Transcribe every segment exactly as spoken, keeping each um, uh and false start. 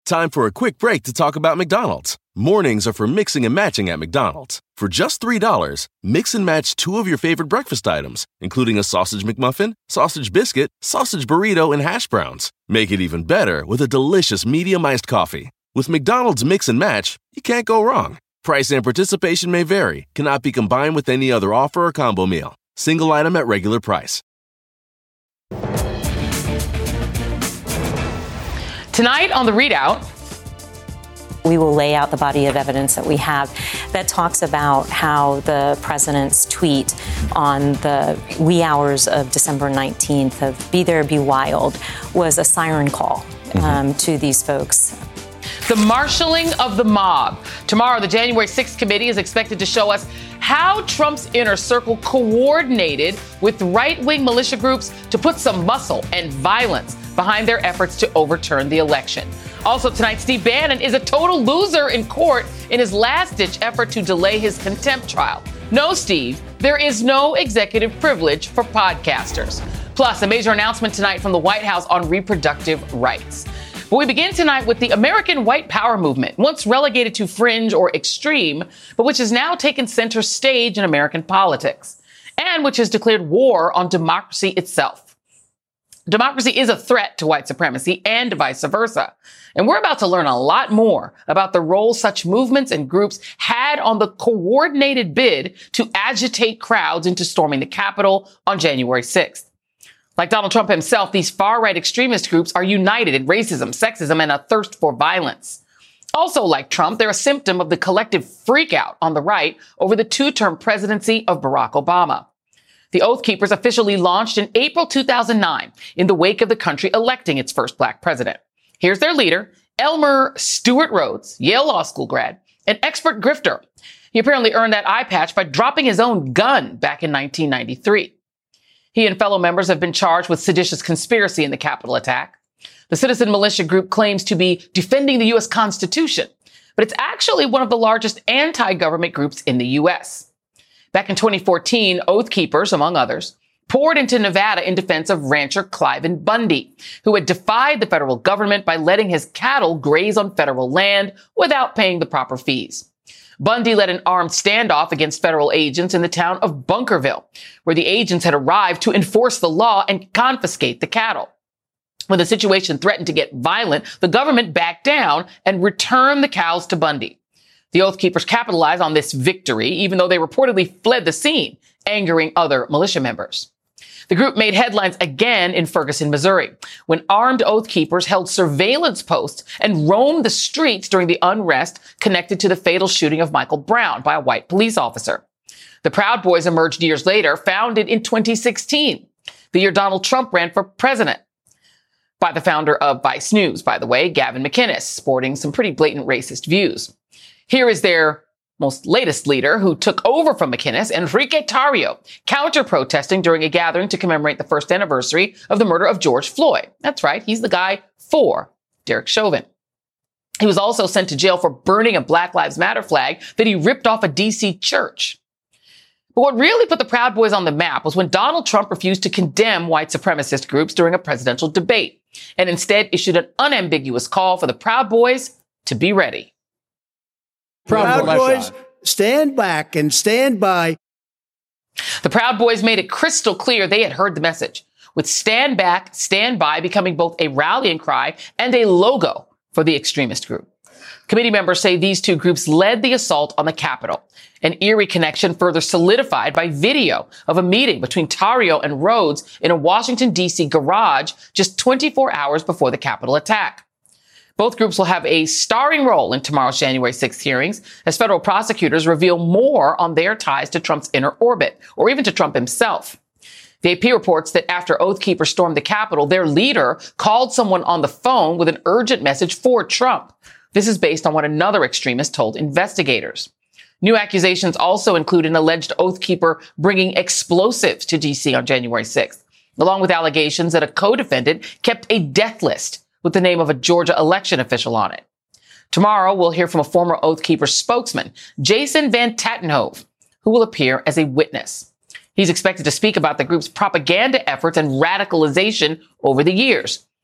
Time for a quick break to talk about McDonald's. Mornings are for mixing and matching at McDonald's. For just three dollars, mix and match two of your favorite breakfast items, including a sausage McMuffin, sausage biscuit, sausage burrito, and hash browns. Make it even better with a delicious medium iced coffee. With McDonald's Mix and Match, you can't go wrong. Price and participation may vary. Cannot be combined with any other offer or combo meal. Single item at regular price. Tonight on The ReidOut, we will lay out the body of evidence that we have that talks about how the president's tweet on the wee hours of December nineteenth of Be There, Be Wild was a siren call um, mm-hmm. to these folks. The marshaling of the mob. Tomorrow, the January sixth committee is expected to show us how Trump's inner circle coordinated with right-wing militia groups to put some muscle and violence behind their efforts to overturn the election. Also tonight, Steve Bannon is a total loser in court in his last-ditch effort to delay his contempt trial. No, Steve, there is no executive privilege for podcasters. Plus, a major announcement tonight from the White House on reproductive rights. But we begin tonight with the American white power movement, once relegated to fringe or extreme, but which has now taken center stage in American politics, and which has declared war on democracy itself. Democracy is a threat to white supremacy and vice versa. And we're about to learn a lot more about the role such movements and groups had on the coordinated bid to agitate crowds into storming the Capitol on January sixth. Like Donald Trump himself, these far-right extremist groups are united in racism, sexism, and a thirst for violence. Also, like Trump, they're a symptom of the collective freakout on the right over the two-term presidency of Barack Obama. The Oath Keepers officially launched in April two thousand nine in the wake of the country electing its first black president. Here's their leader, Elmer Stewart Rhodes, Yale Law School grad, an expert grifter. He apparently earned that eye patch by dropping his own gun back in nineteen ninety-three. He and fellow members have been charged with seditious conspiracy in the Capitol attack. The citizen militia group claims to be defending the U S Constitution, but it's actually one of the largest anti-government groups in the U S. Back in twenty fourteen, Oath Keepers, among others, poured into Nevada in defense of rancher Cliven Bundy, who had defied the federal government by letting his cattle graze on federal land without paying the proper fees. Bundy led an armed standoff against federal agents in the town of Bunkerville, where the agents had arrived to enforce the law and confiscate the cattle. When the situation threatened to get violent, the government backed down and returned the cows to Bundy. The Oath Keepers capitalized on this victory, even though they reportedly fled the scene, angering other militia members. The group made headlines again in Ferguson, Missouri, when armed Oath Keepers held surveillance posts and roamed the streets during the unrest connected to the fatal shooting of Michael Brown by a white police officer. The Proud Boys emerged years later, founded in twenty sixteen, the year Donald Trump ran for president, by the founder of Vice News, by the way, Gavin McInnes, sporting some pretty blatant racist views. Here is their most latest leader, who took over from McInnes, Enrique Tarrio, counter-protesting during a gathering to commemorate the first anniversary of the murder of George Floyd. That's right, he's the guy for Derek Chauvin. He was also sent to jail for burning a Black Lives Matter flag that he ripped off a D C church. But what really put the Proud Boys on the map was when Donald Trump refused to condemn white supremacist groups during a presidential debate, and instead issued an unambiguous call for the Proud Boys to be ready. Proud Boys, stand back and stand by. The Proud Boys made it crystal clear they had heard the message, with stand back, stand by becoming both a rallying cry and a logo for the extremist group. Committee members say these two groups led the assault on the Capitol, an eerie connection further solidified by video of a meeting between Tarrio and Rhodes in a Washington, D C garage just twenty-four hours before the Capitol attack. Both groups will have a starring role in tomorrow's January sixth hearings as federal prosecutors reveal more on their ties to Trump's inner orbit, or even to Trump himself. The A P reports that after Oath Keepers stormed the Capitol, their leader called someone on the phone with an urgent message for Trump. This is based on what another extremist told investigators. New accusations also include an alleged Oath Keeper bringing explosives to D C on January sixth, along with allegations that a co-defendant kept a death list with the name of a Georgia election official on it. Tomorrow, we'll hear from a former Oath Keeper spokesman, Jason Van Tatenhove, who will appear as a witness. He's expected to speak about the group's propaganda efforts and radicalization over the years,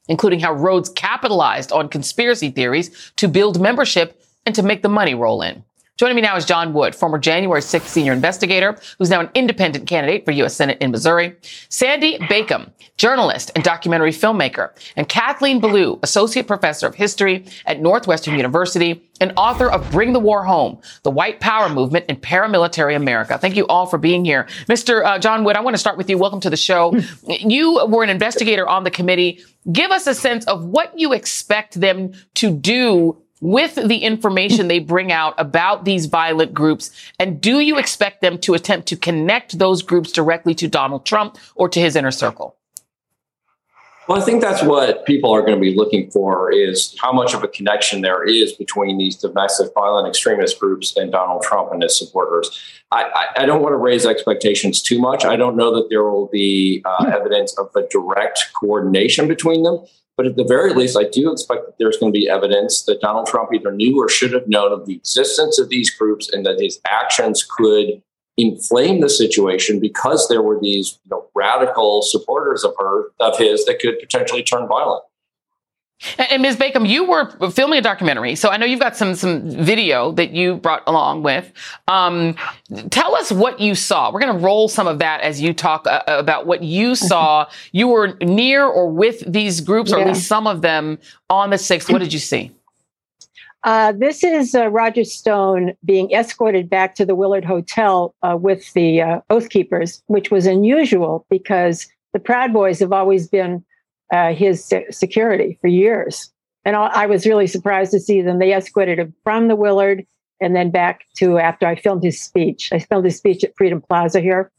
including how Rhodes capitalized on conspiracy theories to build membership and to make the money roll in. Joining me now is John Wood, former January sixth senior investigator, who's now an independent candidate for U S Senate in Missouri. Sandy Bacon, journalist and documentary filmmaker. And Kathleen Belew, associate professor of history at Northwestern University and author of Bring the War Home, the White Power Movement in Paramilitary America. Thank you all for being here. Mister Uh, John Wood, I want to start with you. Welcome to the show. You were an investigator on the committee. Give us a sense of what you expect them to do with the information they bring out about these violent groups. And do you expect them to attempt to connect those groups directly to Donald Trump or to his inner circle? Well, I think that's what people are going to be looking for, is how much of a connection there is between these domestic violent extremist groups and Donald Trump and his supporters. I, I, I don't want to raise expectations too much. I don't know that there will be uh, evidence of a direct coordination between them. But at the very least, I do expect that there's going to be evidence that Donald Trump either knew or should have known of the existence of these groups, and that his actions could inflame the situation because there were these, you know, radical supporters of her, of his, that could potentially turn violent. And, and Miz Bacon, you were filming a documentary, so I know you've got some some video that you brought along with. Um, tell us what you saw. We're going to roll some of that as you talk uh, about what you saw. You were near or with these groups, or yeah. at least some of them, on the sixth. What did you see? Uh, this is uh, Roger Stone being escorted back to the Willard Hotel uh, with the uh, Oath Keepers, which was unusual because the Proud Boys have always been Uh, his se- security for years. And I, I was really surprised to see them. They escorted him from the Willard and then back to after I filmed his speech. I filmed his speech at Freedom Plaza here.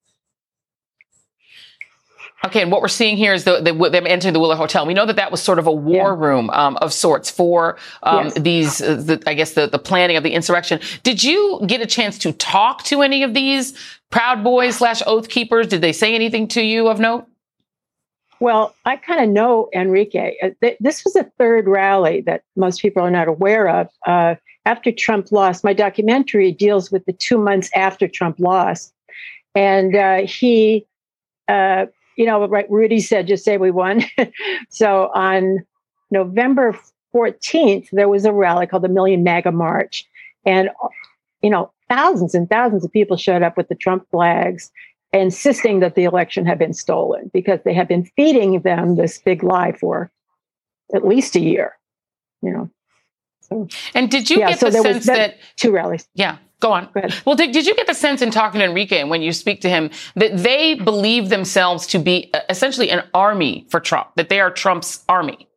Okay, and what we're seeing here is the, the, them entering the Willard Hotel. We know that that was sort of a war yeah. room um, of sorts for um, yes. these, uh, the, I guess, the, the planning of the insurrection. Did you get a chance to talk to any of these Proud Boys slash Oath Keepers? Did they say anything to you of note? Well, I kind of know Enrique. This was a third rally that most people are not aware of. Uh, after Trump lost, my documentary deals with the two months after Trump lost. And uh, he, uh, you know, right, Rudy said, just say we won. So on November fourteenth, there was a rally called the Million MAGA March. And, you know, thousands and thousands of people showed up with the Trump flags, insisting that the election had been stolen because they had been feeding them this big lie for at least a year, you know. So, and did you yeah, get so the there sense was that, that two rallies? Yeah, go on. Go ahead. Well, did, did you get the sense in talking to Enrique and when you speak to him that they believe themselves to be essentially an army for Trump, that they are Trump's army?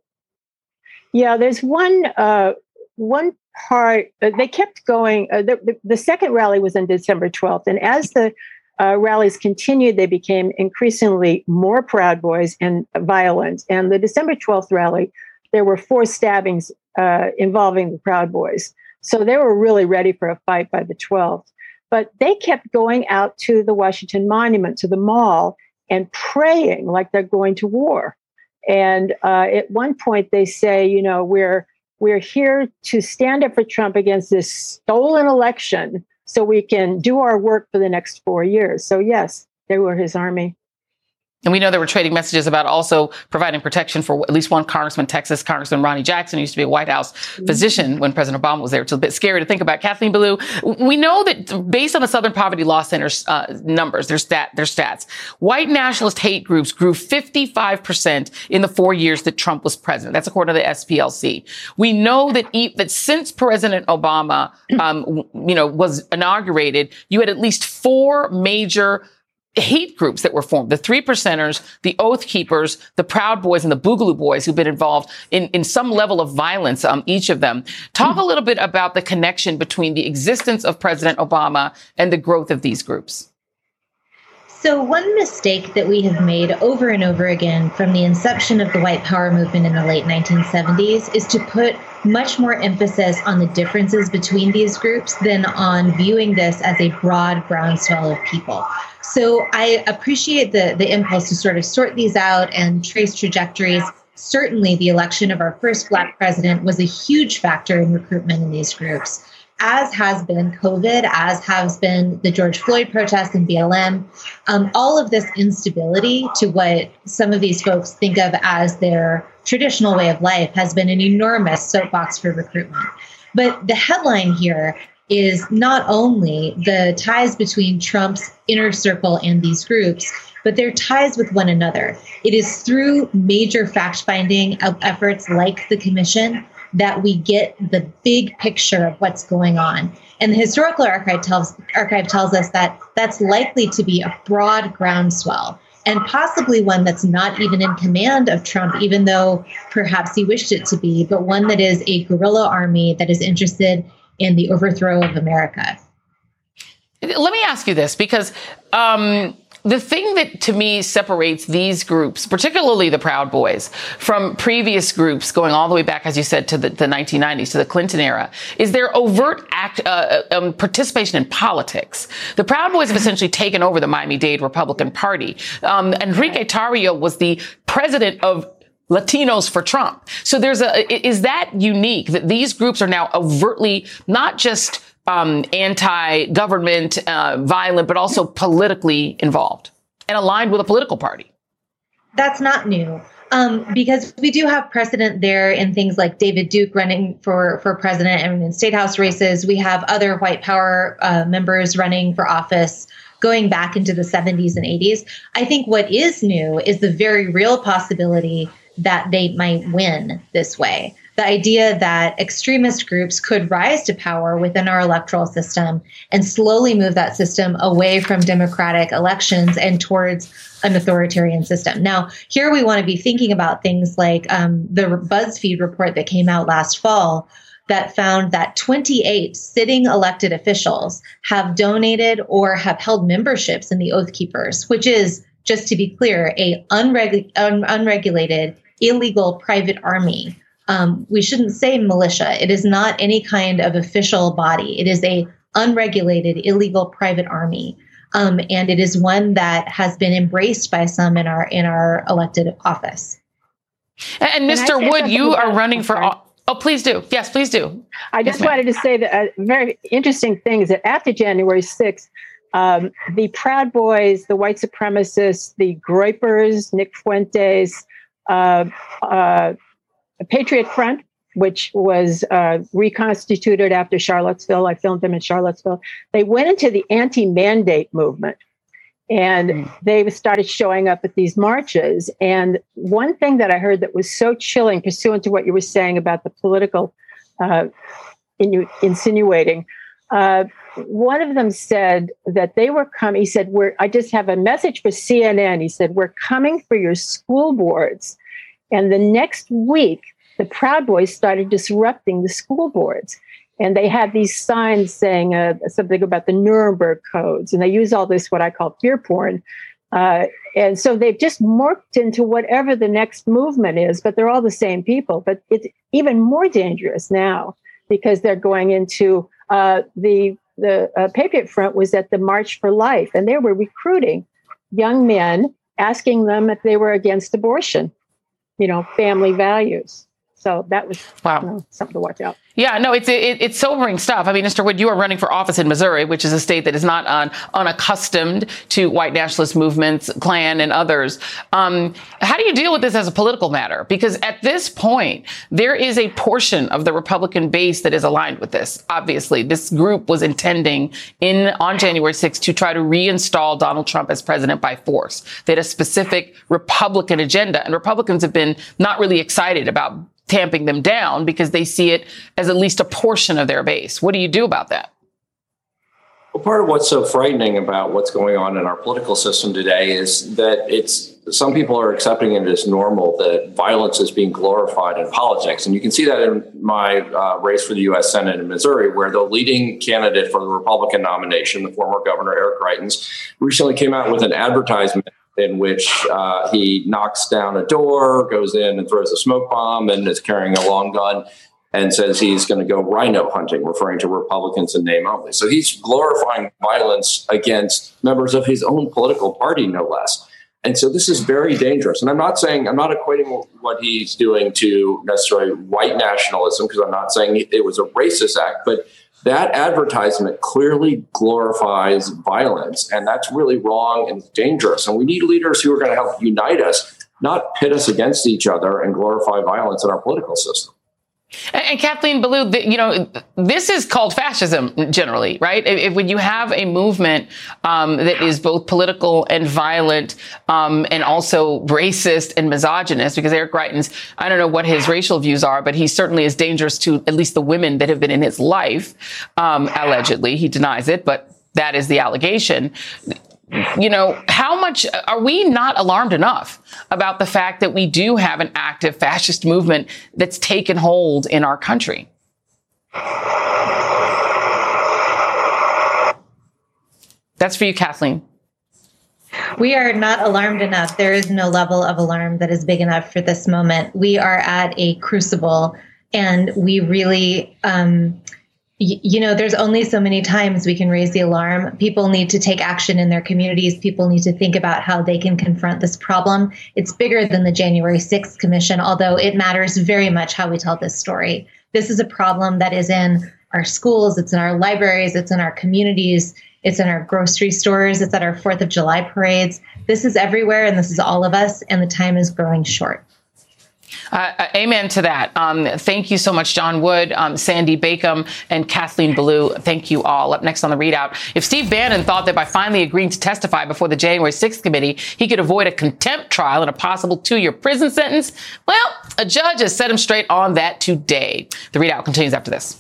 Yeah, there's one uh, one part. Uh, they kept going. Uh, the, the, the second rally was on December twelfth, and as the Uh, rallies continued, they became increasingly more Proud Boys and violent. And the December twelfth rally, there were four stabbings uh, involving the Proud Boys. So they were really ready for a fight by the twelfth. But they kept going out to the Washington Monument, to the mall, and praying like they're going to war. And uh, at one point they say, you know, we're we're here to stand up for Trump against this stolen election, so we can do our work for the next four years. So, yes, they were his army. And we know they were trading messages about also providing protection for at least one congressman, Texas Congressman Ronnie Jackson, who used to be a White House mm-hmm. physician when President Obama was there. It's a bit scary to think about. Kathleen Belew, we know that based on the Southern Poverty Law Center's uh, numbers, their stat, their stats, white nationalist hate groups grew fifty-five percent in the four years that Trump was president. That's according to the S P L C. We know that e- that since President Obama, um, you know, was inaugurated, you had at least four major hate groups that were formed: the Three Percenters, the Oath Keepers, the Proud Boys, and the Boogaloo Boys, who've been involved in, in some level of violence, um, each of them. Talk a little bit about the connection between the existence of President Obama and the growth of these groups. So one mistake that we have made over and over again from the inception of the white power movement in the late nineteen seventies is to put much more emphasis on the differences between these groups than on viewing this as a broad groundswell of people. So I appreciate the, the impulse to sort of sort these out and trace trajectories. Certainly the election of our first Black president was a huge factor in recruitment in these groups. as has been COVID, as has been the George Floyd protests and B L M, um, all of this instability to what some of these folks think of as their traditional way of life has been an enormous soapbox for recruitment. But the headline here is not only the ties between Trump's inner circle and these groups, but their ties with one another. It is through major fact-finding efforts like the commission that we get the big picture of what's going on. And the Historical Archive tells, Archive tells us that that's likely to be a broad groundswell, and possibly one that's not even in command of Trump, even though perhaps he wished it to be, but one that is a guerrilla army that is interested in the overthrow of America. Let me ask you this, because um, the thing that to me separates these groups, particularly the Proud Boys, from previous groups going all the way back, as you said, to the, the nineteen nineties, to the Clinton era, is their overt act, uh, um, participation in politics. The Proud Boys have essentially taken over the Miami-Dade Republican Party. Um, Enrique Tarrio was the president of Latinos for Trump. So there's a, is that unique that these groups are now overtly not just um, anti-government, uh, violent, but also politically involved and aligned with a political party? That's not new. Um, because we do have precedent there in things like David Duke running for, for president and in state house races. We have other white power uh, members running for office going back into the seventies and eighties. I think what is new is the very real possibility that they might win this way. The idea that extremist groups could rise to power within our electoral system and slowly move that system away from democratic elections and towards an authoritarian system. Now, here we want to be thinking about things like um, the BuzzFeed report that came out last fall that found that twenty-eight sitting elected officials have donated or have held memberships in the Oath Keepers, which is, just to be clear, a unregu- un- unregulated, illegal private army. Um, we shouldn't say militia. It is not any kind of official body. It is a unregulated, illegal private army. Um, and it is one that has been embraced by some in our in our elected office. And, and Mister Wood, you are running for... Oh, please do. Yes, please do. I just yes, wanted to say that a very interesting thing is that after January sixth, um, the Proud Boys, the white supremacists, the Groypers, Nick Fuentes, uh, uh, Patriot Front, which was uh, reconstituted after Charlottesville. I filmed them in Charlottesville. They went into the anti-mandate movement, and mm. they started showing up at these marches. And one thing that I heard that was so chilling, pursuant to what you were saying about the political uh, inu- insinuating, uh, one of them said that they were coming. He said, "We're. I just have a message for C N N." He said, "We're coming for your school boards." And the next week, the Proud Boys started disrupting the school boards. And they had these signs saying uh, something about the Nuremberg codes. And they use all this, what I call fear porn. Uh, and so they've just morphed into whatever the next movement is, but they're all the same people. But it's even more dangerous now because they're going into uh, the, the uh, Patriot Front was at the March for Life. And they were recruiting young men, asking them if they were against abortion. You know, family values. So that was wow. you know, something to watch out. Yeah, no, it's it, it's sobering stuff. I mean, Mister Wood, you are running for office in Missouri, which is a state that is not un, unaccustomed to white nationalist movements, Klan and others. Um, how do you deal with this as a political matter? Because at this point, there is a portion of the Republican base that is aligned with this. Obviously, this group was intending in on January sixth to try to reinstall Donald Trump as president by force. They had a specific Republican agenda, and Republicans have been not really excited about tamping them down because they see it as at least a portion of their base. What do you do about that? Well, part of what's so frightening about what's going on in our political system today is that it's some people are accepting it as normal that violence is being glorified in politics. And you can see that in my uh, race for the U S Senate in Missouri, where the leading candidate for the Republican nomination, the former Governor Eric Greitens, recently came out with an advertisement in which uh, he knocks down a door, goes in and throws a smoke bomb and is carrying a long gun and says he's going to go rhino hunting, referring to Republicans in name only. So he's glorifying violence against members of his own political party, no less. And so this is very dangerous. And I'm not saying, I'm not equating what he's doing to necessarily white nationalism, because I'm not saying it was a racist act, but that advertisement clearly glorifies violence. And that's really wrong and dangerous. And we need leaders who are going to help unite us, not pit us against each other and glorify violence in our political system. And, and Kathleen Belew, you know, this is called fascism generally, right? If, if when you have a movement um, that is both political and violent um, and also racist and misogynist, because Eric Greitens, I don't know what his racial views are, but he certainly is dangerous to at least the women that have been in his life, um, allegedly. He denies it, but that is the allegation. You know, how much are we not alarmed enough about the fact that we do have an active fascist movement that's taken hold in our country? That's for you, Kathleen. We are not alarmed enough. There is no level of alarm that is big enough for this moment. We are at a crucible, and we really, um, you know, there's only so many times we can raise the alarm. People need to take action in their communities. People need to think about how they can confront this problem. It's bigger than the January sixth Commission, although it matters very much how we tell this story. This is a problem that is in our schools. It's in our libraries. It's in our communities. It's in our grocery stores. It's at our fourth of July parades. This is everywhere, and this is all of us, and the time is growing short. Uh, amen to that. Um, thank you so much, John Wood, um, Sandy Bacon, and Kathleen Belew. Thank you all. Up next on The ReidOut, if Steve Bannon thought that by finally agreeing to testify before the January sixth committee, he could avoid a contempt trial and a possible two-year prison sentence, well, a judge has set him straight on that today. The ReidOut continues after this.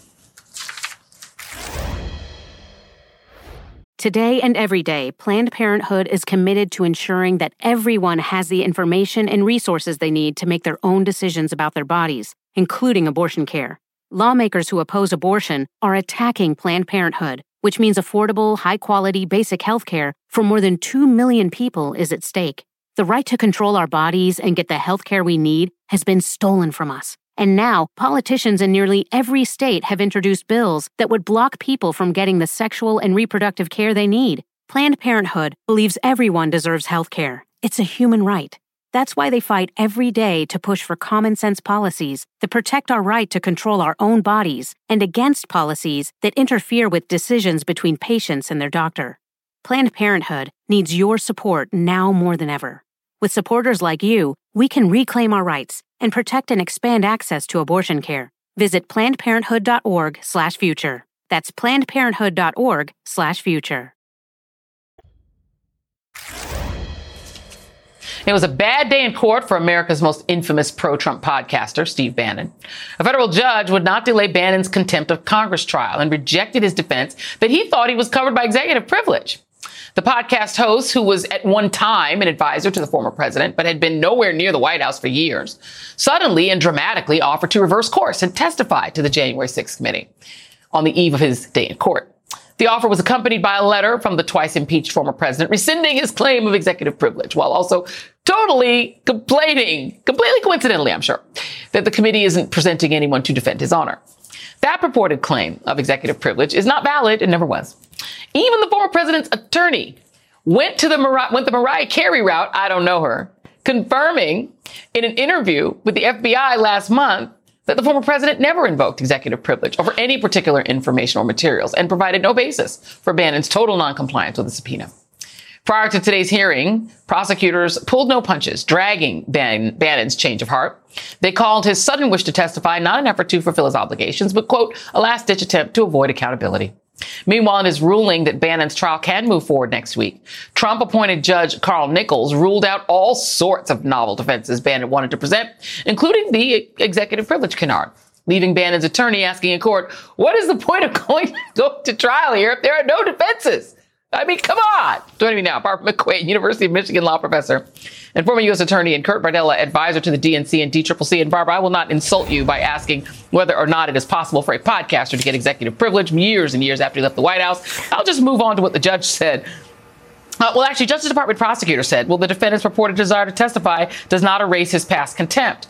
Today and every day, Planned Parenthood is committed to ensuring that everyone has the information and resources they need to make their own decisions about their bodies, including abortion care. Lawmakers who oppose abortion are attacking Planned Parenthood, which means affordable, high-quality, basic health care for more than two million people is at stake. The right to control our bodies and get the health care we need has been stolen from us. And now, politicians in nearly every state have introduced bills that would block people from getting the sexual and reproductive care they need. Planned Parenthood believes everyone deserves health care. It's a human right. That's why they fight every day to push for common-sense policies that protect our right to control our own bodies and against policies that interfere with decisions between patients and their doctor. Planned Parenthood needs your support now more than ever. With supporters like you, we can reclaim our rights and protect and expand access to abortion care. Visit plannedparenthood.org slash future. That's plannedparenthood.org slash future. It was a bad day in court for America's most infamous pro-Trump podcaster, Steve Bannon. A federal judge would not delay Bannon's contempt of Congress trial and rejected his defense that he thought he was covered by executive privilege. The podcast host, who was at one time an advisor to the former president, but had been nowhere near the White House for years, suddenly and dramatically offered to reverse course and testify to the January sixth committee on the eve of his day in court. The offer was accompanied by a letter from the twice impeached former president rescinding his claim of executive privilege, while also totally complaining, completely coincidentally, I'm sure, that the committee isn't presenting anyone to defend his honor. That purported claim of executive privilege is not valid and never was. Even the former president's attorney went to the Mar- went the Mariah Carey route, I don't know her, confirming in an interview with the F B I last month that the former president never invoked executive privilege over any particular information or materials and provided no basis for Bannon's total noncompliance with the subpoena. Prior to today's hearing, prosecutors pulled no punches, dragging Bannon, Bannon's change of heart. They called his sudden wish to testify not an effort to fulfill his obligations, but, quote, a last-ditch attempt to avoid accountability. Meanwhile, in his ruling that Bannon's trial can move forward next week, Trump-appointed Judge Carl Nichols ruled out all sorts of novel defenses Bannon wanted to present, including the executive privilege canard, leaving Bannon's attorney asking in court, what is the point of going to go to trial here if there are no defenses? I mean, come on. Joining me now, Barbara McQuaid, University of Michigan law professor and former U S attorney, and Kurt Bardella, advisor to the D N C and D C C C. And Barbara, I will not insult you by asking whether or not it is possible for a podcaster to get executive privilege years and years after he left the White House. I'll just move on to what the judge said. Uh, well, actually, Justice Department prosecutor said, well, the defendant's purported desire to testify does not erase his past contempt.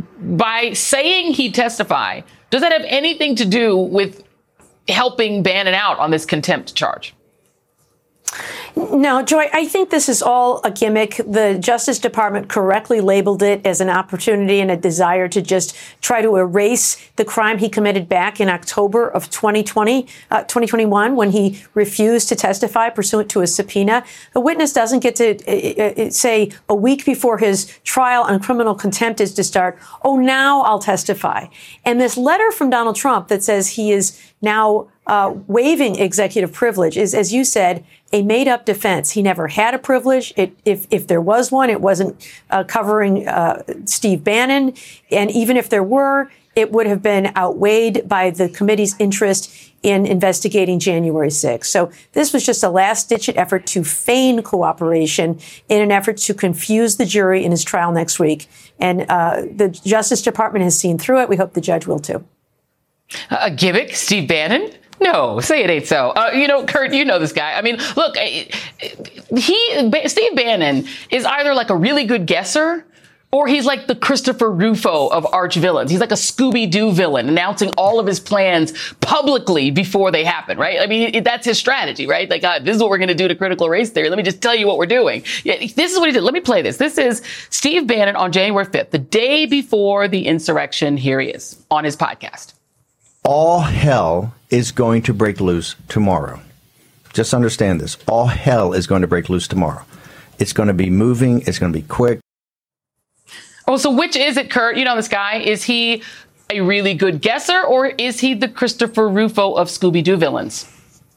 By saying he'd testify, does that have anything to do with helping Bannon out on this contempt charge? No, Joy, I think this is all a gimmick. The Justice Department correctly labeled it as an opportunity and a desire to just try to erase the crime he committed back in October of twenty twenty, uh, twenty twenty-one, when he refused to testify pursuant to a subpoena. A witness doesn't get to uh, say a week before his trial on criminal contempt is to start, oh, now I'll testify. And this letter from Donald Trump that says he is now uh, waiving executive privilege is, as you said, a made-up defense. He never had a privilege. It, if, if there was one, it wasn't uh, covering uh, Steve Bannon. And even if there were, it would have been outweighed by the committee's interest in investigating January sixth. So this was just a last-ditch effort to feign cooperation in an effort to confuse the jury in his trial next week. And uh, the Justice Department has seen through it. We hope the judge will, too. A gimmick? Steve Bannon? No, say it ain't so. Uh, you know, Kurt, you know this guy. I mean, look, he, Steve Bannon is either like a really good guesser or he's like the Christopher Rufo of arch villains. He's like a Scooby-Doo villain announcing all of his plans publicly before they happen, right? I mean, that's his strategy, right? Like, uh, this is what we're going to do to critical race theory. Let me just tell you what we're doing. Yeah, this is what he did. Let me play this. This is Steve Bannon on January fifth, the day before the insurrection. Here he is on his podcast. All hell is going to break loose tomorrow. Just understand this. All hell is going to break loose tomorrow. It's going to be moving. It's going to be quick. Oh, so which is it, Kurt? You know this guy. Is he a really good guesser or is he the Christopher Rufo of Scooby-Doo villains?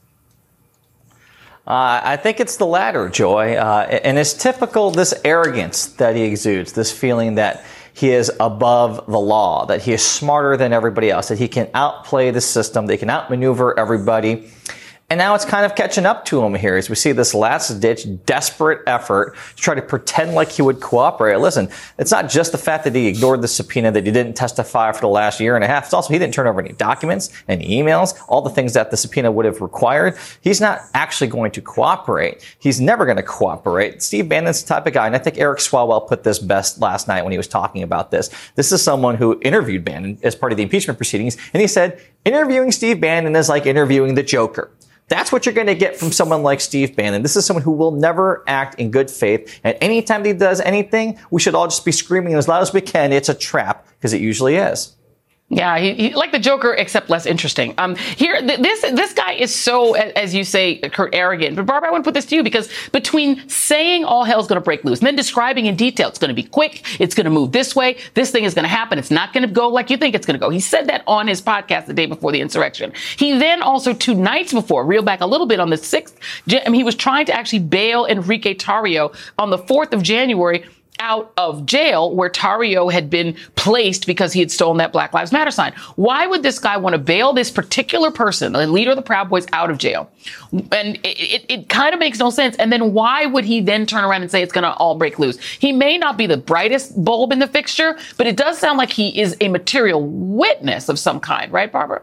Uh, I think it's the latter, Joy. Uh, and it's typical, this arrogance that he exudes, this feeling that he is above the law, that he is smarter than everybody else, that he can outplay the system, they can outmaneuver everybody. And now it's kind of catching up to him here as we see this last-ditch, desperate effort to try to pretend like he would cooperate. Listen, it's not just the fact that he ignored the subpoena, that he didn't testify for the last year and a half. It's also he didn't turn over any documents, any emails, all the things that the subpoena would have required. He's not actually going to cooperate. He's never going to cooperate. Steve Bannon's the type of guy, and I think Eric Swalwell put this best last night when he was talking about this. This is someone who interviewed Bannon as part of the impeachment proceedings, and he said, interviewing Steve Bannon is like interviewing the Joker. That's what you're going to get from someone like Steve Bannon. This is someone who will never act in good faith. And anytime he does anything, we should all just be screaming as loud as we can, it's a trap, because it usually is. Yeah, he, he like the Joker, except less interesting. Um, here, th- this this guy is so, as you say, Kurt, arrogant. But Barbara, I want to put this to you because between saying all hell's going to break loose and then describing in detail, it's going to be quick, it's going to move this way, this thing is going to happen, it's not going to go like you think it's going to go. He said that on his podcast the day before the insurrection. He then also two nights before, reel back a little bit on the sixth, I mean, he was trying to actually bail Enrique Tarrio on the fourth of January out of jail where Tarrio had been placed because he had stolen that Black Lives Matter sign. Why would this guy want to bail this particular person, the leader of the Proud Boys, out of jail? And it, it, it kind of makes no sense. And then why would he then turn around and say it's going to all break loose? He may not be the brightest bulb in the fixture, but it does sound like he is a material witness of some kind, right, Barbara?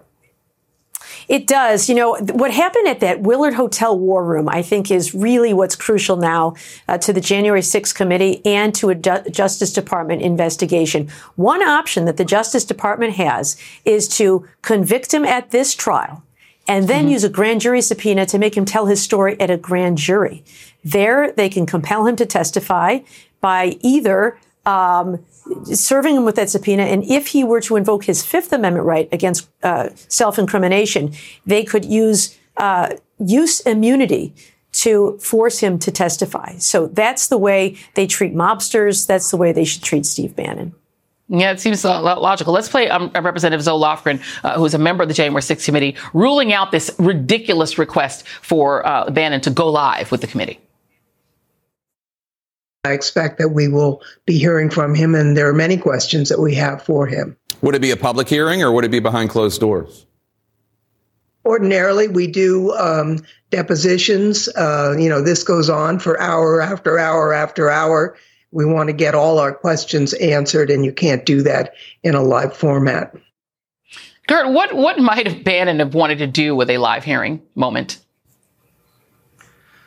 It does. You know, what happened at that Willard Hotel war room, I think, is really what's crucial now uh, to the January sixth committee and to a du- Justice Department investigation. One option that the Justice Department has is to convict him at this trial and then mm-hmm. use a grand jury subpoena to make him tell his story at a grand jury. There, they can compel him to testify by either um serving him with that subpoena, and if he were to invoke his Fifth Amendment right against uh, self-incrimination, they could use uh, use immunity to force him to testify. So that's the way they treat mobsters. That's the way they should treat Steve Bannon. Yeah, it seems logical. Let's play um, Representative Zoe Lofgren, uh, who's a member of the January sixth committee, ruling out this ridiculous request for uh, Bannon to go live with the committee. I expect that we will be hearing from him, and there are many questions that we have for him. Would it be a public hearing or would it be behind closed doors? Ordinarily, we do um, depositions. Uh, you know, this goes on for hour after hour after hour. We want to get all our questions answered, and you can't do that in a live format. Kurt, what, what might have Bannon have wanted to do with a live hearing moment?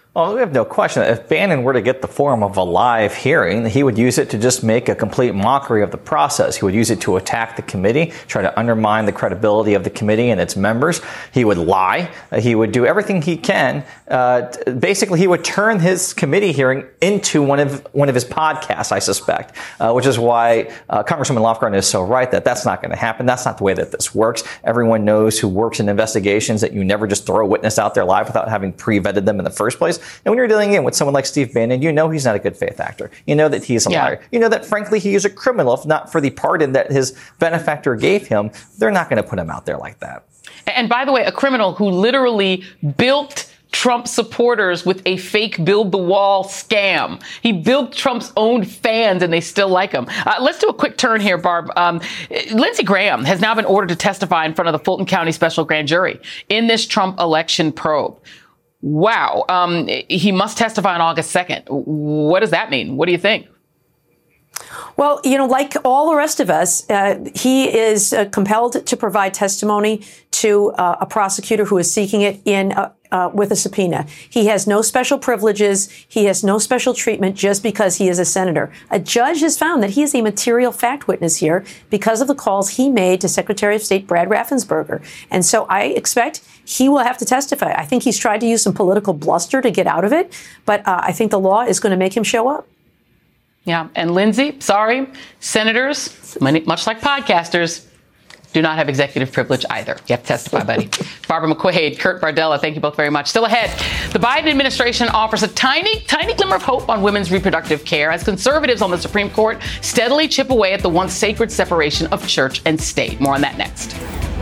Well, we have no question that if Bannon were to get the form of a live hearing, he would use it to just make a complete mockery of the process. He would use it to attack the committee, try to undermine the credibility of the committee and its members. He would lie. He would do everything he can. Uh, basically, he would turn his committee hearing into one of one of his podcasts, I suspect, uh, which is why uh, Congresswoman Lofgren is so right that that's not going to happen. That's not the way that this works. Everyone knows who works in investigations that you never just throw a witness out there live without having pre-vetted them in the first place. And when you're dealing in with someone like Steve Bannon, you know he's not a good faith actor. You know that he's a yeah. liar. You know that, frankly, he is a criminal. If not for the pardon that his benefactor gave him, they're not going to put him out there like that. And by the way, a criminal who literally built Trump supporters with a fake build the wall scam. He built Trump's own fans and they still like him. Uh, let's do a quick turn here, Barb. Um, Lindsey Graham has now been ordered to testify in front of the Fulton County Special Grand Jury in this Trump election probe. Wow. Um, he must testify on August second. What does that mean? What do you think? Well, you know, like all the rest of us, uh, he is uh, compelled to provide testimony to uh, a prosecutor who is seeking it in uh, uh, with a subpoena. He has no special privileges. He has no special treatment just because he is a senator. A judge has found that he is a material fact witness here because of the calls he made to Secretary of State Brad Raffensperger. And so I expect he will have to testify. I think he's tried to use some political bluster to get out of it, but uh, I think the law is going to make him show up. Yeah. And Lindsey, sorry, senators, much like podcasters, do not have executive privilege either. You have to testify, buddy. Barbara McQuade, Kurt Bardella, thank you both very much. Still ahead, the Biden administration offers a tiny, tiny glimmer of hope on women's reproductive care as conservatives on the Supreme Court steadily chip away at the once sacred separation of church and state. More on that next.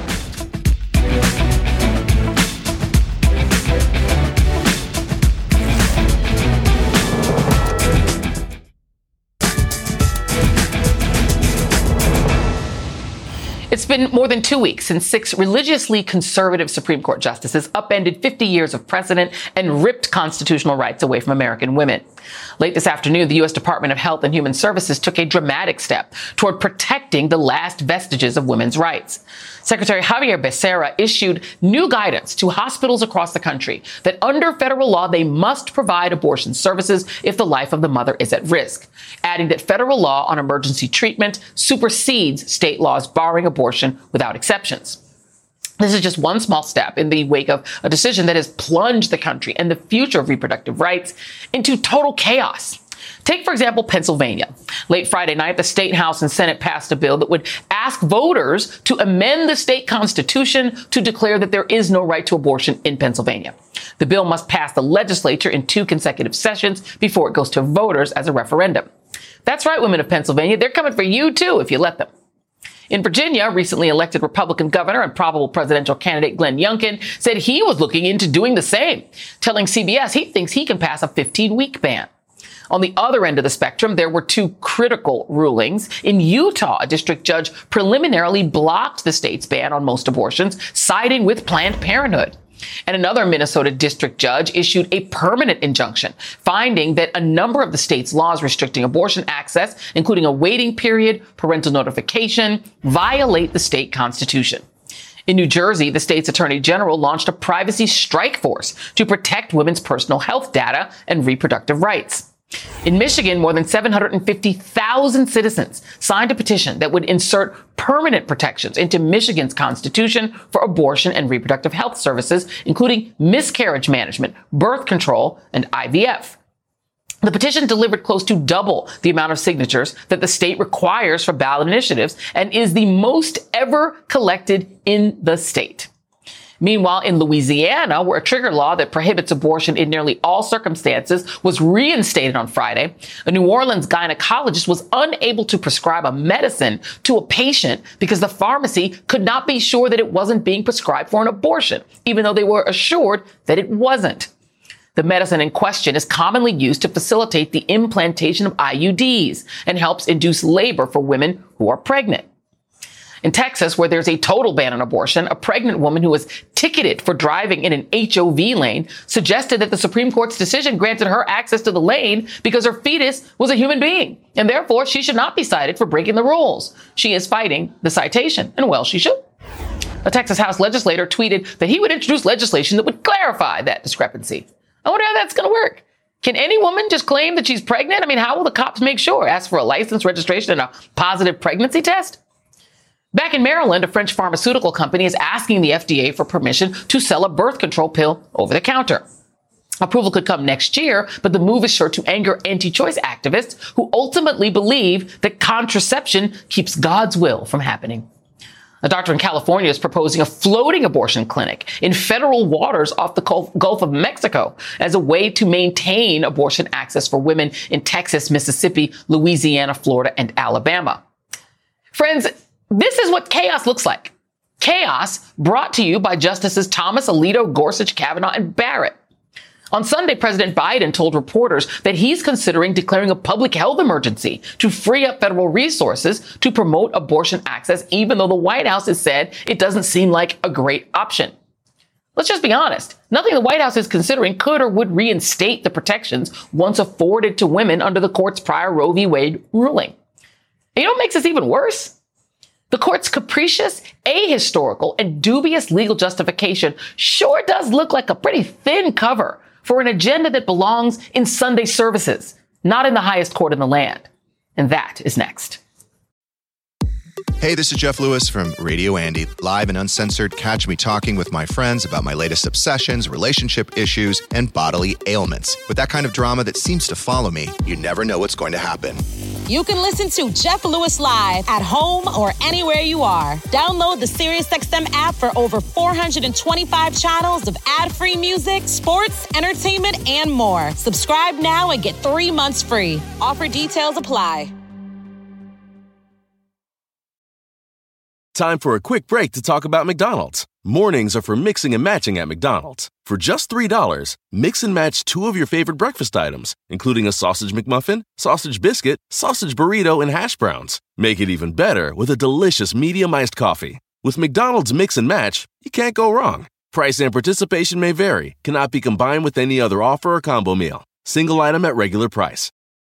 It's been more than two weeks since six religiously conservative Supreme Court justices upended fifty years of precedent and ripped constitutional rights away from American women. Late this afternoon, the U S Department of Health and Human Services took a dramatic step toward protecting the last vestiges of women's rights. Secretary Xavier Becerra issued new guidance to hospitals across the country that under federal law, they must provide abortion services if the life of the mother is at risk, adding that federal law on emergency treatment supersedes state laws barring abortion without exceptions. This is just one small step in the wake of a decision that has plunged the country and the future of reproductive rights into total chaos. Take, for example, Pennsylvania. Late Friday night, the state House and Senate passed a bill that would ask voters to amend the state constitution to declare that there is no right to abortion in Pennsylvania. The bill must pass the legislature in two consecutive sessions before it goes to voters as a referendum. That's right, women of Pennsylvania. They're coming for you, too, if you let them. In Virginia, recently elected Republican governor and probable presidential candidate Glenn Youngkin said he was looking into doing the same, telling C B S he thinks he can pass a fifteen-week ban. On the other end of the spectrum, there were two critical rulings. In Utah, a district judge preliminarily blocked the state's ban on most abortions, siding with Planned Parenthood. And another Minnesota district judge issued a permanent injunction, finding that a number of the state's laws restricting abortion access, including a waiting period, parental notification, violate the state constitution. In New Jersey, the state's attorney general launched a privacy strike force to protect women's personal health data and reproductive rights. In Michigan, more than seven hundred fifty thousand citizens signed a petition that would insert permanent protections into Michigan's constitution for abortion and reproductive health services, including miscarriage management, birth control, and I V F. The petition delivered close to double the amount of signatures that the state requires for ballot initiatives and is the most ever collected in the state. Meanwhile, in Louisiana, where a trigger law that prohibits abortion in nearly all circumstances was reinstated on Friday, a New Orleans gynecologist was unable to prescribe a medicine to a patient because the pharmacy could not be sure that it wasn't being prescribed for an abortion, even though they were assured that it wasn't. The medicine in question is commonly used to facilitate the implantation of I U Ds and helps induce labor for women who are pregnant. In Texas, where there's a total ban on abortion, a pregnant woman who was ticketed for driving in an H O V lane suggested that the Supreme Court's decision granted her access to the lane because her fetus was a human being, and therefore she should not be cited for breaking the rules. She is fighting the citation, and well, she should. A Texas House legislator tweeted that he would introduce legislation that would clarify that discrepancy. I wonder how that's going to work. Can any woman just claim that she's pregnant? I mean, how will the cops make sure? Ask for a license, registration, and a positive pregnancy test? Back in Maryland, a French pharmaceutical company is asking the F D A for permission to sell a birth control pill over the counter. Approval could come next year, but the move is sure to anger anti-choice activists who ultimately believe that contraception keeps God's will from happening. A doctor in California is proposing a floating abortion clinic in federal waters off the Gulf of Mexico as a way to maintain abortion access for women in Texas, Mississippi, Louisiana, Florida, and Alabama. Friends, this is what chaos looks like. Chaos brought to you by Justices Thomas, Alito, Gorsuch, Kavanaugh, and Barrett. On Sunday, President Biden told reporters that he's considering declaring a public health emergency to free up federal resources to promote abortion access, even though the White House has said it doesn't seem like a great option. Let's just be honest. Nothing the White House is considering could or would reinstate the protections once afforded to women under the court's prior Roe v. Wade ruling. And you know what makes this even worse? The court's capricious, ahistorical, and dubious legal justification sure does look like a pretty thin cover for an agenda that belongs in Sunday services, not in the highest court in the land. And that is next. Hey, this is Jeff Lewis from Radio Andy, live and uncensored. Catch me talking with my friends about my latest obsessions, relationship issues, and bodily ailments. With that kind of drama that seems to follow me, you never know what's going to happen. You can listen to Jeff Lewis live at home or anywhere you are. Download the SiriusXM app for over four hundred twenty-five channels of ad-free music, sports, entertainment, and more. Subscribe now and get three months free. Offer details apply. Time for a quick break to talk about McDonald's. Mornings are for mixing and matching at McDonald's. For just three dollars, mix and match two of your favorite breakfast items, including a sausage McMuffin, sausage biscuit, sausage burrito, and hash browns. Make it even better with a delicious medium iced coffee. With McDonald's Mix and Match, you can't go wrong. Price and participation may vary, cannot be combined with any other offer or combo meal. Single item at regular price.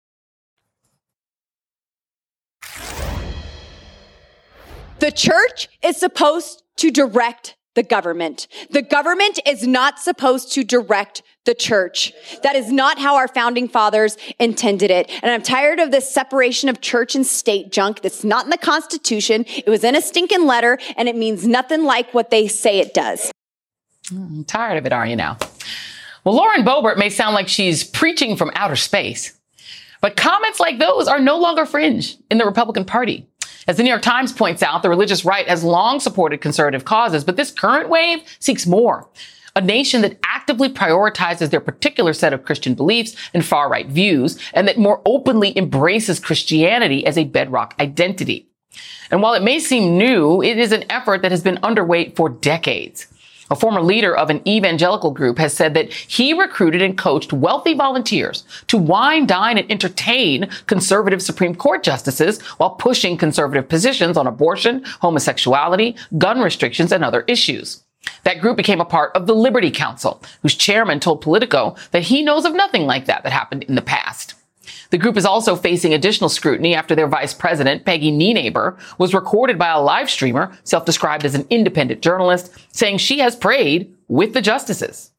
The church is supposed to direct the government. The government is not supposed to direct the church. That is not how our founding fathers intended it. And I'm tired of this separation of church and state junk that's not in the Constitution. It was in a stinking letter, and it means nothing like what they say it does. I'm tired of it, are you now? Well, Lauren Boebert may sound like she's preaching from outer space, but comments like those are no longer fringe in the Republican Party. As the New York Times points out, the religious right has long supported conservative causes, but this current wave seeks more. A nation that actively prioritizes their particular set of Christian beliefs and far-right views, and that more openly embraces Christianity as a bedrock identity. And while it may seem new, it is an effort that has been underway for decades. A former leader of an evangelical group has said that he recruited and coached wealthy volunteers to wine, dine, and entertain conservative Supreme Court justices while pushing conservative positions on abortion, homosexuality, gun restrictions, and other issues. That group became a part of the Liberty Council, whose chairman told Politico that he knows of nothing like that that happened in the past. The group is also facing additional scrutiny after their vice president, Peggy Nienaber, was recorded by a live streamer, self-described as an independent journalist, saying she has prayed with the justices.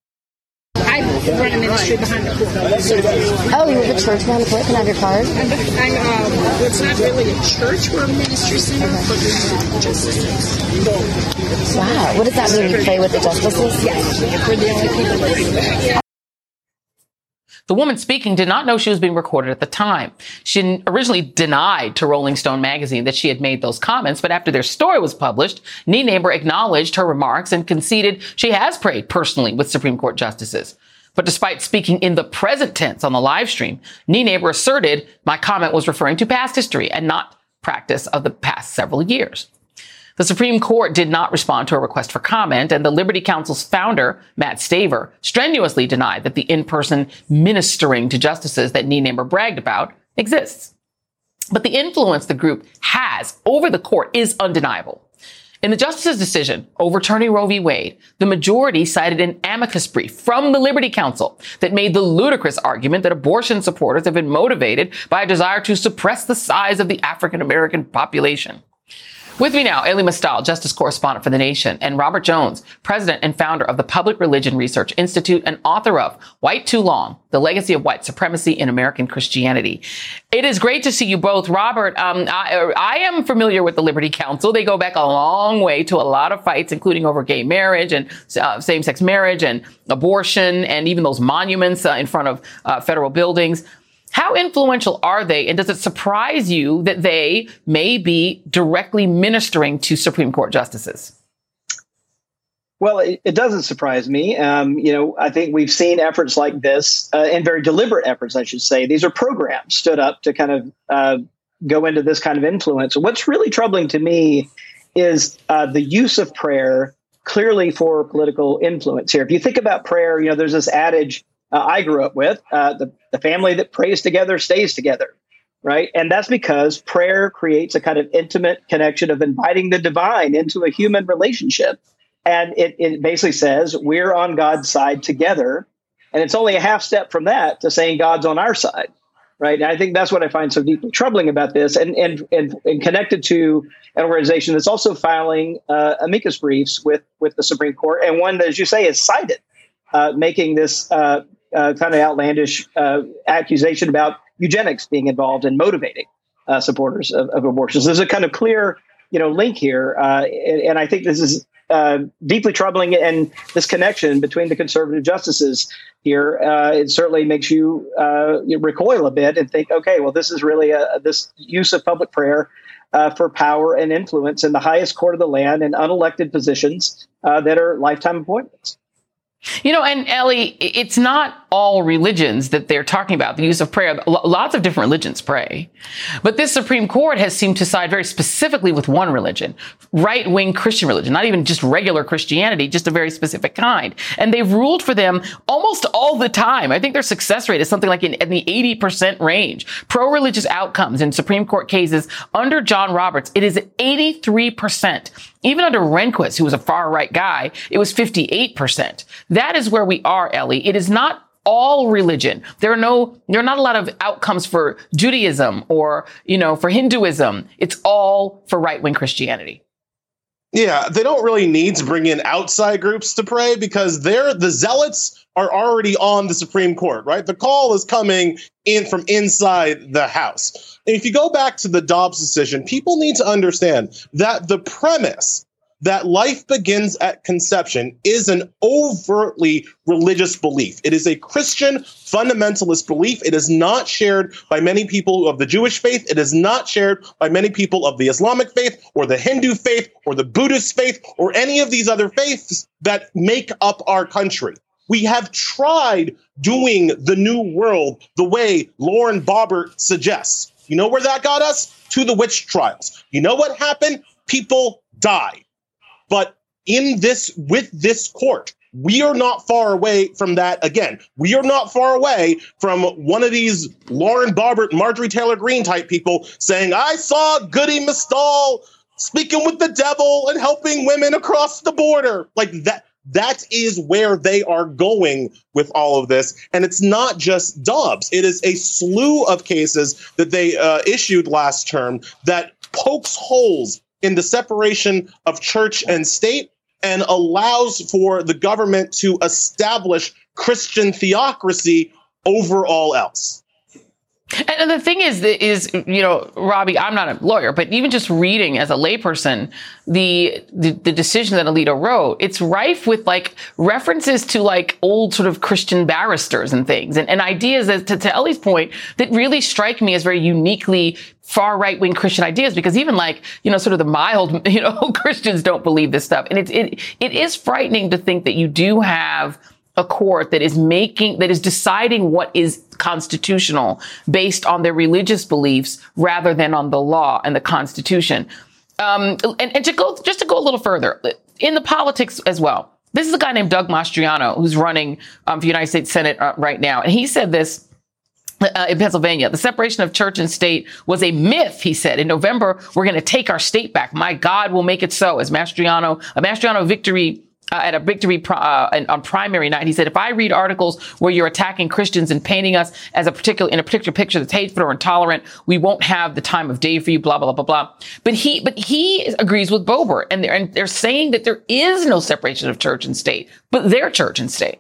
I run a ministry behind the court. Oh, you have a church behind the court? Can I have your card? I'm, I'm, um, it's not really a church, we're a ministry center, okay. But we're justices. Wow, what does that mean? You pray with the justices? Yes, we're the only people that do that. The woman speaking did not know she was being recorded at the time. She originally denied to Rolling Stone magazine that she had made those comments, but after their story was published, Nienaber acknowledged her remarks and conceded she has prayed personally with Supreme Court justices. But despite speaking in the present tense on the live stream, Nienaber asserted my comment was referring to past history and not practice of the past several years. The Supreme Court did not respond to a request for comment, and the Liberty Council's founder, Matt Staver, strenuously denied that the in-person ministering to justices that Nienaber bragged about exists. But the influence the group has over the court is undeniable. In the justice's decision overturning Roe v. Wade, the majority cited an amicus brief from the Liberty Council that made the ludicrous argument that abortion supporters have been motivated by a desire to suppress the size of the African American population. With me now, Elie Mystal, justice correspondent for The Nation, and Robert Jones, president and founder of the Public Religion Research Institute and author of White Too Long, The Legacy of White Supremacy in American Christianity. It is great to see you both. Robert, um, I, I am familiar with the Liberty Counsel. They go back a long way to a lot of fights, including over gay marriage and uh, same-sex marriage and abortion and even those monuments uh, in front of uh, federal buildings. How influential are they, and does it surprise you that they may be directly ministering to Supreme Court justices? Well, it, it doesn't surprise me. Um, you know, I think we've seen efforts like this, uh, and very deliberate efforts, I should say. These are programs stood up to kind of uh, go into this kind of influence. What's really troubling to me is uh, the use of prayer clearly for political influence here. If you think about prayer, you know, there's this adage Uh, I grew up with, uh, the, the family that prays together stays together, right? And that's because prayer creates a kind of intimate connection of inviting the divine into a human relationship. And it, it basically says we're on God's side together. And it's only a half step from that to saying God's on our side, right? And I think that's what I find so deeply troubling about this, and and and, and connected to an organization that's also filing uh, amicus briefs with, with the Supreme Court, and one that, as you say, is cited, uh, making this uh, Uh, kind of outlandish uh, accusation about eugenics being involved in motivating uh, supporters of, of abortions. There's a kind of clear, you know, link here, uh, and, and I think this is uh, deeply troubling. And this connection between the conservative justices here, uh, it certainly makes you, uh, you recoil a bit and think, okay, well, this is really a, this use of public prayer uh, for power and influence in the highest court of the land and unelected positions uh, that are lifetime appointments. You know, and Elie, it's not all religions that they're talking about, the use of prayer. Lots of different religions pray. But this Supreme Court has seemed to side very specifically with one religion, right-wing Christian religion, not even just regular Christianity, just a very specific kind. And they've ruled for them almost all the time. I think their success rate is something like in, in the eighty percent range. Pro-religious outcomes in Supreme Court cases under John Roberts, it is at eighty-three percent. Even under Rehnquist, who was a far-right guy, it was fifty-eight percent. That is where we are, Elie. It is not all religion. There are no, there are not a lot of outcomes for Judaism or, you know, for Hinduism. It's all for right-wing Christianity. Yeah, they don't really need to bring in outside groups to pray because they're, the zealots are already on the Supreme Court, right? The call is coming in from inside the House. And if you go back to the Dobbs decision, people need to understand that the premise that life begins at conception is an overtly religious belief. It is a Christian fundamentalist belief. It is not shared by many people of the Jewish faith. It is not shared by many people of the Islamic faith or the Hindu faith or the Buddhist faith or any of these other faiths that make up our country. We have tried doing the new world the way Lauren Boebert suggests. You know where that got us? To the witch trials. You know what happened? People died. But in this, with this court, we are not far away from that again. We are not far away from one of these Lauren Boebert, Marjorie Taylor Greene type people saying, I saw Goody Mystal speaking with the devil and helping women across the border. Like that. That is where they are going with all of this. And it's not just Dobbs. It is a slew of cases that they uh, issued last term that pokes holes in the separation of church and state and allows for the government to establish Christian theocracy over all else. And the thing is, is, you know, Robbie, I'm not a lawyer, but even just reading as a layperson, the, the, the decision that Alito wrote, it's rife with like references to like old sort of Christian barristers and things and, and ideas that, to, to Ellie's point, that really strike me as very uniquely far right-wing Christian ideas, because even like, you know, sort of the mild, you know, Christians don't believe this stuff. And it's, it, it is frightening to think that you do have a court that is making, that is deciding what is constitutional based on their religious beliefs rather than on the law and the Constitution. Um, and, and to go, just to go a little further, in the politics as well, this is a guy named Doug Mastriano who's running um, for the United States Senate uh, right now. And he said this Uh, in Pennsylvania, the separation of church and state was a myth, he said. In November, we're going to take our state back. My God will make it so, as Mastriano, a Mastriano victory Uh, at a victory pro, uh, on primary night, he said, if I read articles where you're attacking Christians and painting us as a particular in a particular picture that's hateful or intolerant, we won't have the time of day for you, blah, blah, blah, blah. But he but he agrees with Boebert, and they're, and they're saying that there is no separation of church and state, but they're church and state.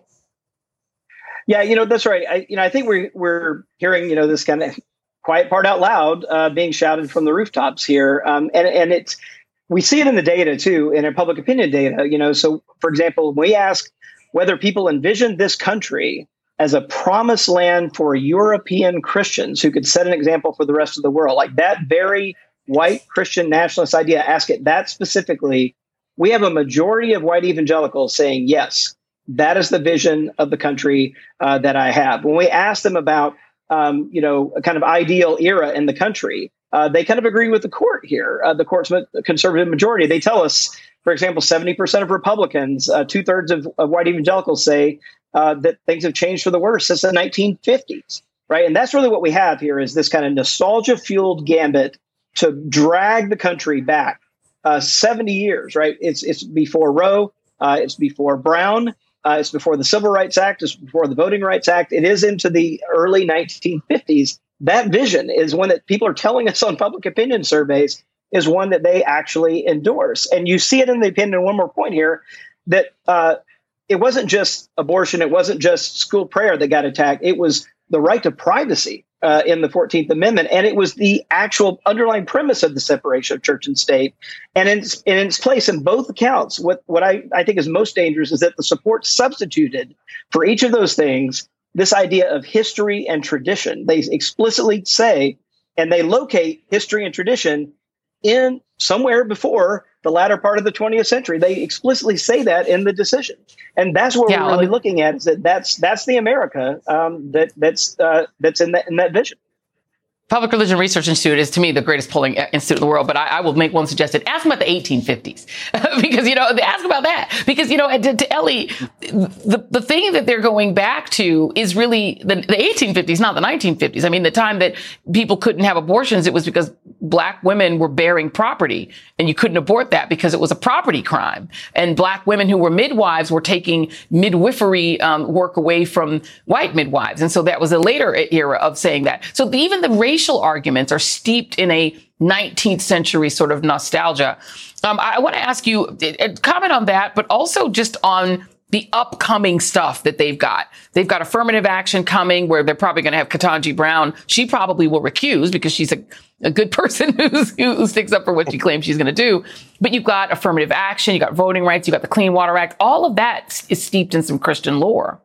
Yeah, you know, that's right. I, you know, I think we're we're hearing, you know, this kind of quiet part out loud uh, being shouted from the rooftops here. Um, and, and it's, we see it in the data too, in our public opinion data, you know, so for example, when we ask whether people envision this country as a promised land for European Christians who could set an example for the rest of the world, like that very white Christian nationalist idea, ask it that specifically, we have a majority of white evangelicals saying, yes, that is the vision of the country uh, that I have. When we ask them about, um, you know, a kind of ideal era in the country, uh, they kind of agree with the court here. Uh, the court's conservative majority. They tell us, for example, seventy percent of Republicans, uh, two thirds of, of white evangelicals say uh, that things have changed for the worse since the nineteen fifties. Right. And that's really what we have here is this kind of nostalgia fueled gambit to drag the country back uh, seventy years. Right. It's it's before Roe. Uh, it's before Brown. Uh, it's before the Civil Rights Act. It's before the Voting Rights Act. It is into the early nineteen fifties. That vision is one that people are telling us on public opinion surveys is one that they actually endorse. And you see it in the opinion. One more point here, that uh, it wasn't just abortion. It wasn't just school prayer that got attacked. It was the right to privacy uh, in the fourteenth Amendment. And it was the actual underlying premise of the separation of church and state. And in, in its place in both accounts, what, what I, I think is most dangerous is that the support substituted for each of those things this idea of history and tradition. They explicitly say, and they locate history and tradition in somewhere before the latter part of the twentieth century. They explicitly say that in the decision. And that's what yeah, we're really looking at, is that that's that's the America um, that that's uh, that's in that in that vision. Public Religion Research Institute is, to me, the greatest polling institute in the world, but I, I will make one suggestion. Ask them about the eighteen fifties, because, you know, ask about that. Because, you know, to, to Ellie, the, the thing that they're going back to is really the, the eighteen fifties, not the nineteen fifties. I mean, the time that people couldn't have abortions, it was because black women were bearing property, and you couldn't abort that because it was a property crime. And black women who were midwives were taking midwifery um, work away from white midwives. And so that was a later era of saying that. So the, even the racial arguments are steeped in a nineteenth century sort of nostalgia. Um, I want to ask you, uh, comment on that, but also just on the upcoming stuff that they've got. They've got affirmative action coming where they're probably going to have Ketanji Brown. She probably will recuse because she's a, a good person who's, who sticks up for what she claims she's going to do. But you've got affirmative action, you got voting rights, you got the Clean Water Act. All of that is steeped in some Christian lore.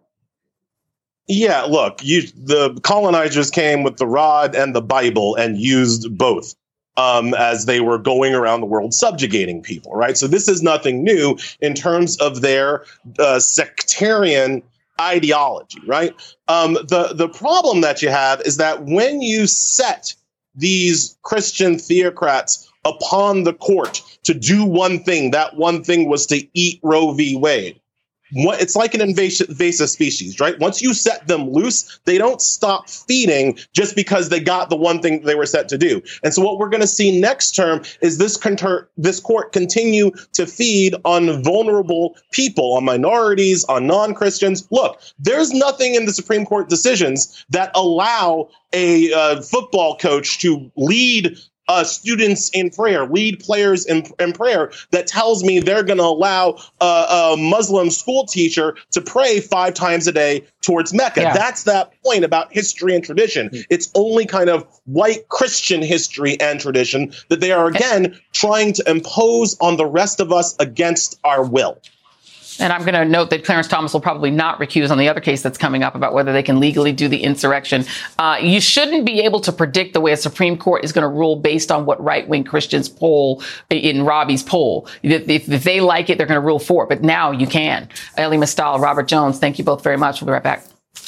Yeah, look, you, the colonizers came with the rod and the Bible and used both um, as they were going around the world subjugating people, right? So this is nothing new in terms of their uh, sectarian ideology, right? Um, the, the problem that you have is that when you set these Christian theocrats upon the court to do one thing, that one thing was to eat Roe v. Wade. What, it's like an invasive, invasive species, right? Once you set them loose, they don't stop feeding just because they got the one thing they were set to do. And so what we're going to see next term is this, conter- this court continue to feed on vulnerable people, on minorities, on non-Christians. Look, there's nothing in the Supreme Court decisions that allow a uh, football coach to lead Uh, students in prayer, lead players in, in prayer, that tells me they're going to allow uh, a Muslim school teacher to pray five times a day towards Mecca. Yeah. That's that point about history and tradition. It's only kind of white Christian history and tradition that they are, again, trying to impose on the rest of us against our will. And I'm going to note that Clarence Thomas will probably not recuse on the other case that's coming up about whether they can legally do the insurrection. Uh, you shouldn't be able to predict the way a Supreme Court is going to rule based on what right-wing Christians poll in Robbie's poll. If, if, if they like it, they're going to rule for it. But now you can. Elie Mystal, Robert Jones, thank you both very much. We'll be right back.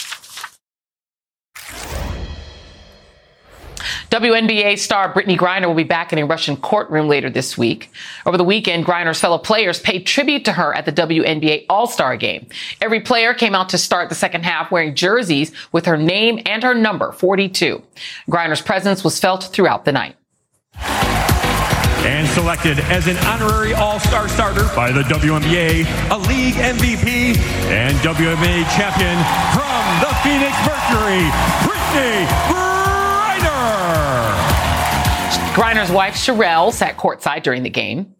W N B A star Brittney Griner will be back in a Russian courtroom later this week. Over the weekend, Griner's fellow players paid tribute to her at the W N B A All-Star Game. Every player came out to start the second half wearing jerseys with her name and her number, forty-two. Griner's presence was felt throughout the night. and selected as an honorary All-Star starter by the W N B A, a league M V P, and W N B A champion from the Phoenix Mercury, Brittney Griner. Griner's wife, Sherelle, sat courtside during the game.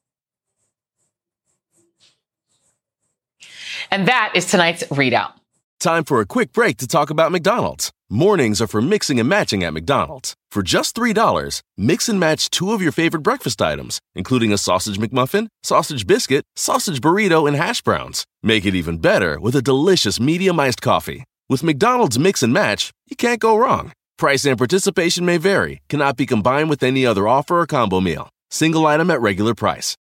And that is tonight's ReadOut. Time for a quick break to talk about McDonald's. Mornings are for mixing and matching at McDonald's. For just three dollars, mix and match two of your favorite breakfast items, including a sausage McMuffin, sausage biscuit, sausage burrito, and hash browns. Make it even better with a delicious medium iced coffee. With McDonald's Mix and Match, you can't go wrong. Price and participation may vary, cannot be combined with any other offer or combo meal. Single item at regular price.